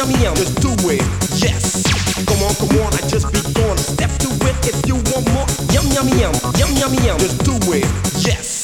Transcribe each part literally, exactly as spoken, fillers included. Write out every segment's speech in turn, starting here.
yum, yum, just do it, yes. Come on, come on, I just begun. Step to it if you want more. Yum, yum, yum, yum, yum, yum, just do it, yes.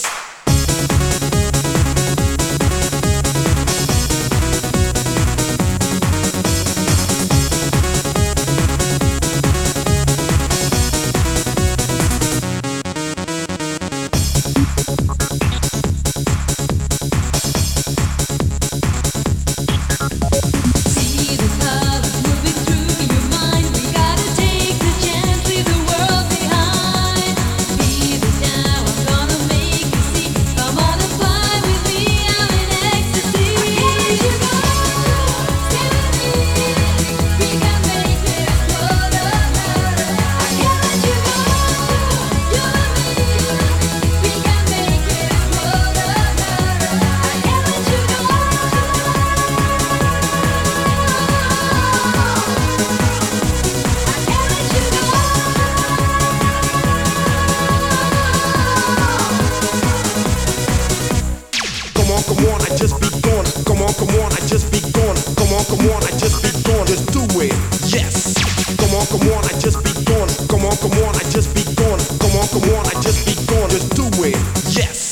Come on, I just begun. Come on, come on, I just begun. Come on, come on, I just begun. Just do it, yes. Come on, come on, I just begun. Come on, come on, I just begun. Come on, come on, I just begun. Just do it, yes.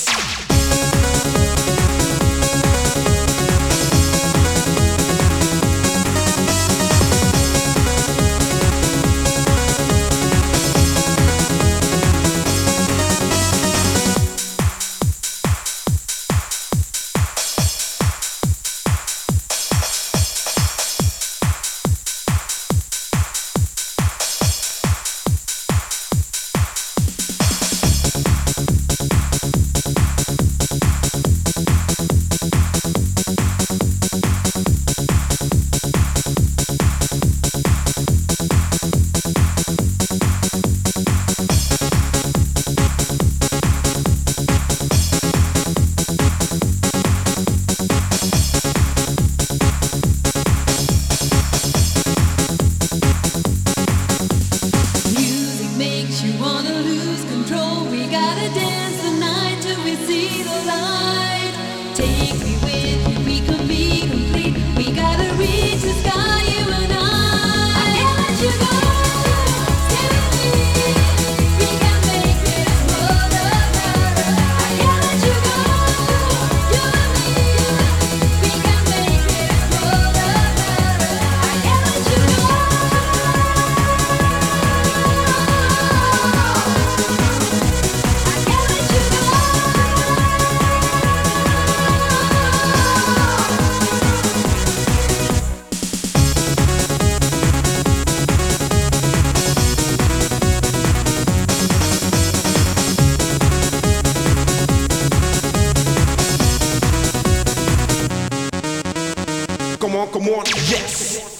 Come on, come on, yes.